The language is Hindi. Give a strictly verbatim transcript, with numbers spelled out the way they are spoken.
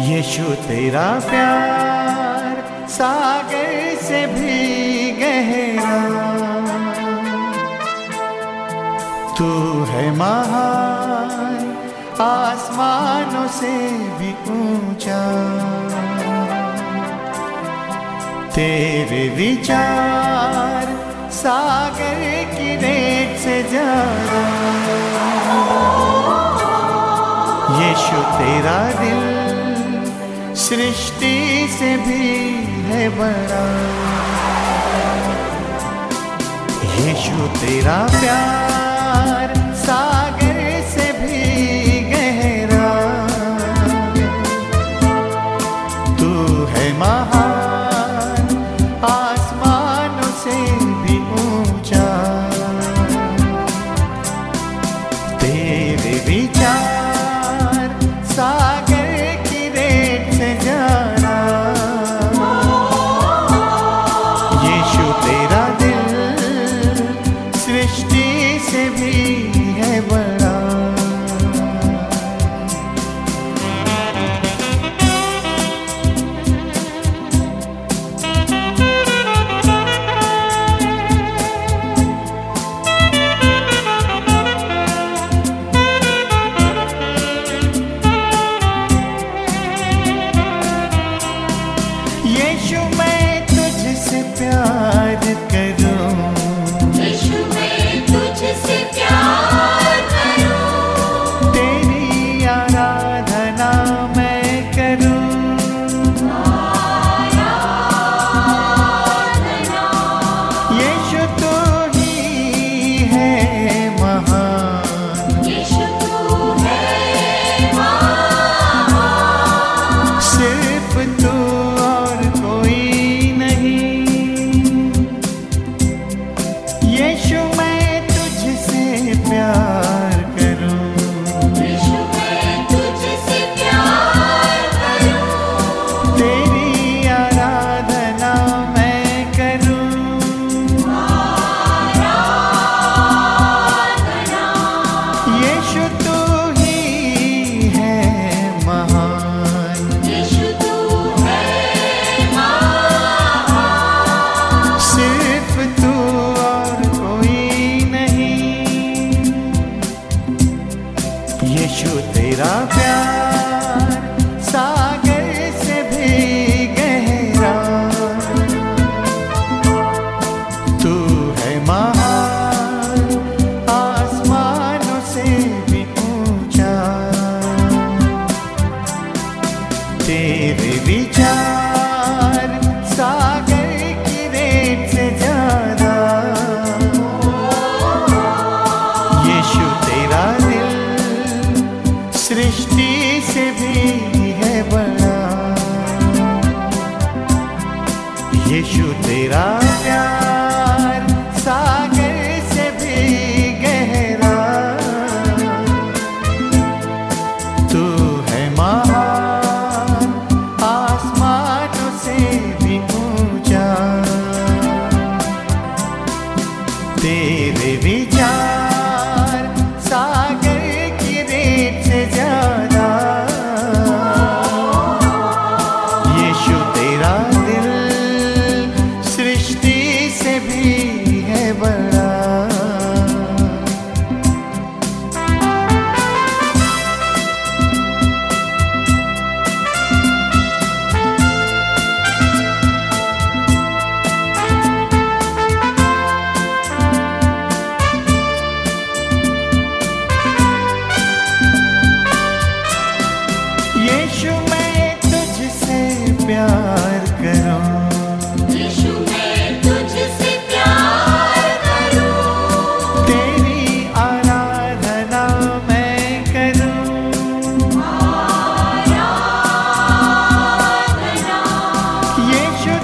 यीशु तेरा प्यार सागर से भी गहरा, तू है महान आसमानों से भी ऊंचा, तेरे विचार सागर की रेत से ज्यादा। यीशु तेरा दिल सृष्टि से भी है बड़ा, यीशु तेरा प्यार सागर से भी गहरा, तू है महान आसमानों से भी ऊंचा, तेरे विचार सागर की रेत से ज्यादा। यीशु तेरा दिल सृष्टि से भी है बड़ा। यीशु मैं तुझसे प्यार करूं, यीशु मैं तुझसे प्यार करूं, तेरी आराधना मैं करूं, आराधना। यीशु तू ही है महान, यीशु तू है महान, सिर्फ तू और कोई नहीं। यीशु मैं तुझसे प्यार करूं, यीशु मैं तुझसे प्यार करूं, तेरी आराधना मैं करूं, आराधना। यीशु तू ही है महान, यीशु तू है महान, सिर्फ तू और कोई नहीं। यीशु तेरा प्यार सागर से भी गहरा, तू है महान आसमानों से भी ऊंचा, तेरे विचार सागर की रेत से ज्यादा। यीशु तेरा दिल सृष्टि से भी है बड़ा, यीशु तेरा प्यार सागर से भी गहरा, तू है महान आसमानों से भी ऊंचा, तेरे विचार सागर की रेत से ज्यादा। यीशु तेरा दिल सृष्टि से भी है बड़ा। यीशु मैं तुझसे प्यार करूं, यीशु मैं तुझसे प्यार करूं, तेरी आराधना मैं करूं, आराधना। यीशु